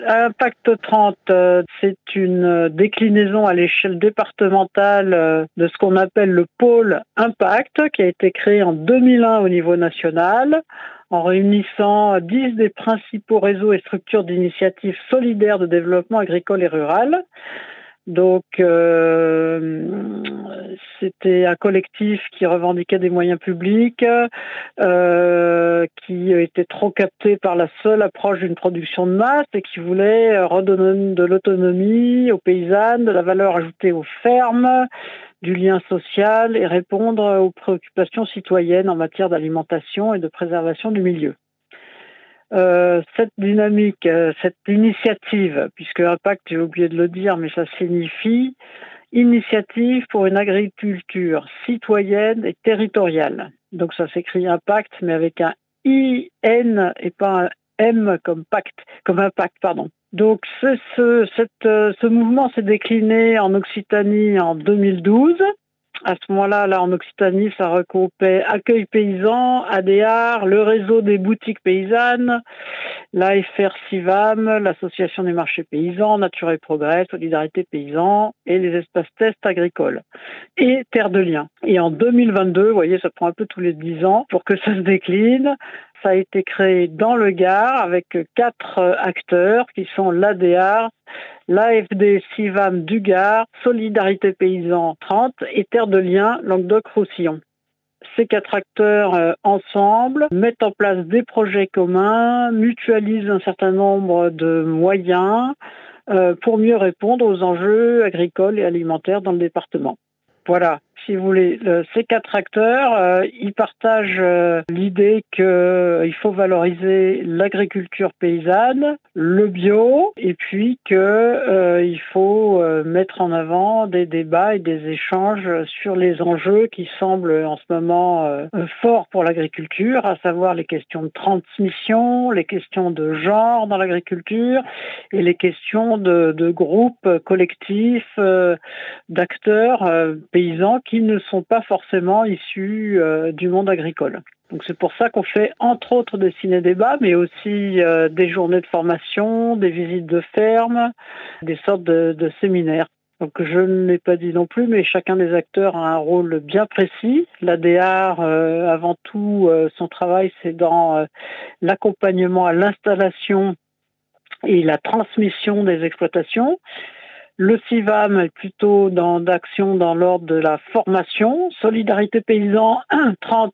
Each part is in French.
Impact 30, c'est une déclinaison à l'échelle départementale de ce qu'on appelle le pôle Impact, qui a été créé en 2001 au niveau national, en réunissant 10 des principaux réseaux et structures d'initiatives solidaires de développement agricole et rural. Donc, c'était un collectif qui revendiquait des moyens publics, qui était trop capté par la seule approche d'une production de masse et qui voulait redonner de l'autonomie aux paysannes, de la valeur ajoutée aux fermes, du lien social et répondre aux préoccupations citoyennes en matière d'alimentation et de préservation du milieu. Cette dynamique, cette initiative, puisque impact, j'ai oublié de le dire, mais ça signifie initiative pour une agriculture citoyenne et territoriale. Donc ça s'écrit impact, mais avec un IN et pas un M comme impact, pardon. Donc ce mouvement s'est décliné en Occitanie en 2012. À ce moment-là, en Occitanie, ça regroupait Accueil Paysan, ADR, le réseau des boutiques paysannes, l'AFR Civam, l'association des marchés paysans, Nature et Progrès, Solidarité Paysan et les espaces tests agricoles et Terre de Liens. Et en 2022, vous voyez, ça prend un peu tous les 10 ans pour que ça se décline. Ça a été créé dans le Gard avec 4 acteurs qui sont l'ADR, l'AFD Civam du Gard, Solidarité Paysan 30 et Terre de Liens Languedoc-Roussillon. Ces 4 acteurs ensemble mettent en place des projets communs, mutualisent un certain nombre de moyens pour mieux répondre aux enjeux agricoles et alimentaires dans le département. Voilà, si vous voulez, ces 4 acteurs, ils partagent l'idée qu'il faut valoriser l'agriculture paysanne, le bio, et puis qu'il faut mettre en avant des débats et des échanges sur les enjeux qui semblent en ce moment forts pour l'agriculture, à savoir les questions de transmission, les questions de genre dans l'agriculture et les questions de groupes collectifs d'acteurs paysans qui ne sont pas forcément issus du monde agricole. Donc c'est pour ça qu'on fait entre autres des ciné-débats, mais aussi des journées de formation, des visites de ferme, des sortes de séminaires. Donc je ne l'ai pas dit non plus, mais chacun des acteurs a un rôle bien précis. L'ADR, avant tout, son travail, c'est dans l'accompagnement à l'installation et la transmission des exploitations. Le CIVAM est plutôt d'action dans l'ordre de la formation. Solidarité Paysan 30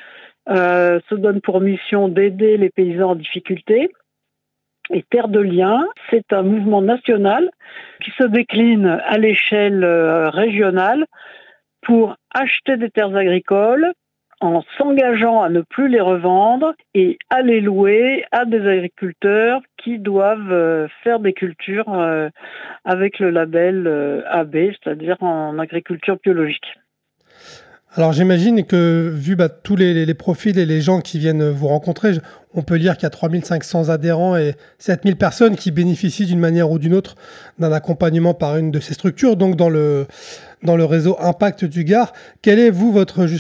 se donne pour mission d'aider les paysans en difficulté. Et Terre de Liens, c'est un mouvement national qui se décline à l'échelle régionale pour acheter des terres agricoles en s'engageant à ne plus les revendre et à les louer à des agriculteurs qui doivent faire des cultures avec le label AB, c'est-à-dire en agriculture biologique. Alors j'imagine que vu tous les profils et les gens qui viennent vous rencontrer, on peut lire qu'il y a 3500 adhérents et 7000 personnes qui bénéficient d'une manière ou d'une autre d'un accompagnement par une de ces structures, donc dans le réseau Impact du Gard. Quelle est, vous,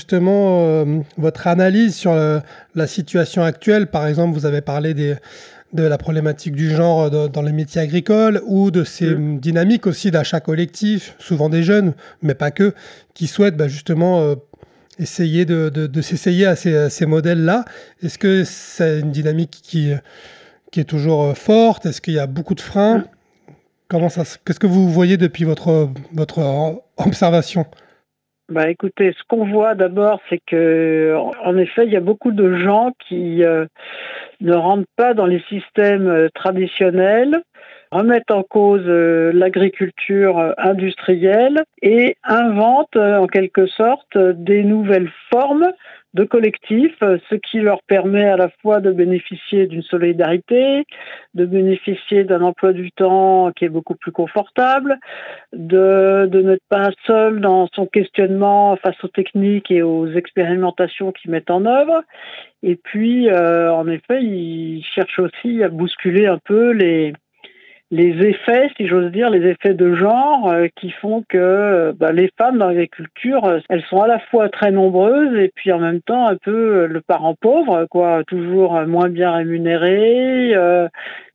votre analyse sur la situation actuelle? Par exemple, vous avez parlé de la problématique du genre dans les métiers agricoles ou de ces dynamiques aussi d'achat collectif, souvent des jeunes, mais pas que, qui souhaitent justement essayer de s'essayer à ces modèles-là. Est-ce que c'est une dynamique qui est toujours forte? Est-ce qu'il y a beaucoup de freins? Qu'est-ce que vous voyez depuis votre observation? Écoutez, ce qu'on voit d'abord, c'est que, en effet, il y a beaucoup de gens qui ne rentrent pas dans les systèmes traditionnels, remettent en cause l'agriculture industrielle et inventent en quelque sorte des nouvelles formes de collectifs, ce qui leur permet à la fois de bénéficier d'une solidarité, de bénéficier d'un emploi du temps qui est beaucoup plus confortable, de n'être pas seul dans son questionnement face aux techniques et aux expérimentations qu'ils mettent en œuvre. Et puis, en effet, ils cherchent aussi à bousculer un peu les effets, si j'ose dire, les effets de genre qui font que les femmes dans l'agriculture, elles sont à la fois très nombreuses et puis en même temps un peu le parent pauvre, quoi, toujours moins bien rémunérées,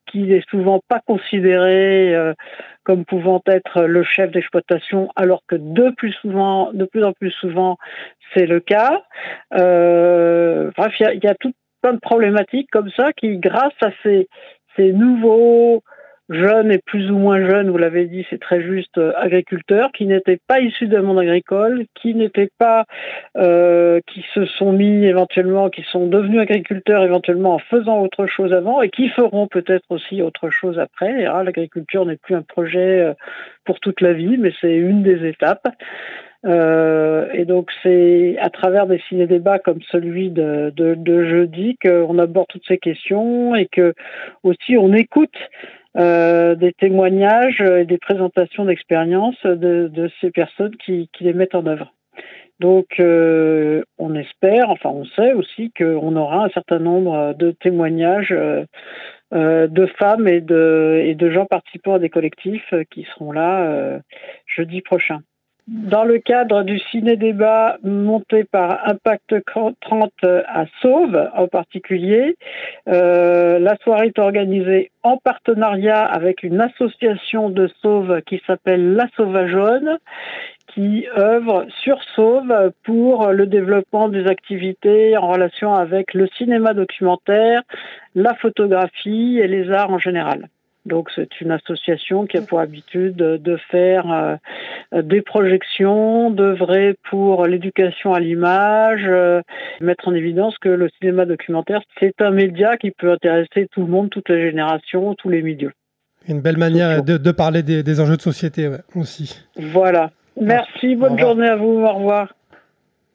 qui n'est souvent pas considéré comme pouvant être le chef d'exploitation, alors que de plus en plus souvent, c'est le cas. Bref, il y a tout plein de problématiques comme ça qui, grâce à ces nouveaux jeunes et plus ou moins jeunes, vous l'avez dit, c'est très juste, agriculteurs, qui n'étaient pas issus d'un monde agricole, qui n'étaient pas, qui se sont mis éventuellement, qui sont devenus agriculteurs éventuellement en faisant autre chose avant et qui feront peut-être aussi autre chose après. Et, l'agriculture n'est plus un projet pour toute la vie, mais c'est une des étapes. Et donc c'est à travers des ciné-débats comme celui de jeudi qu'on aborde toutes ces questions et que aussi on écoute des témoignages et des présentations d'expériences de ces personnes qui les mettent en œuvre. Donc on espère, enfin on sait aussi qu'on aura un certain nombre de témoignages de femmes et de gens participant à des collectifs qui seront là jeudi prochain. Dans le cadre du ciné-débat monté par Impact 30 à Sauve en particulier, la soirée est organisée en partenariat avec une association de Sauve qui s'appelle La Sauvageonne, qui œuvre sur Sauve pour le développement des activités en relation avec le cinéma documentaire, la photographie et les arts en général. Donc c'est une association qui a pour habitude de faire des projections, d'œuvrer pour l'éducation à l'image, mettre en évidence que le cinéma documentaire, c'est un média qui peut intéresser tout le monde, toutes les générations, tous les milieux. Une belle manière de parler des enjeux de société aussi. Voilà. Merci, bonne journée à vous, au revoir.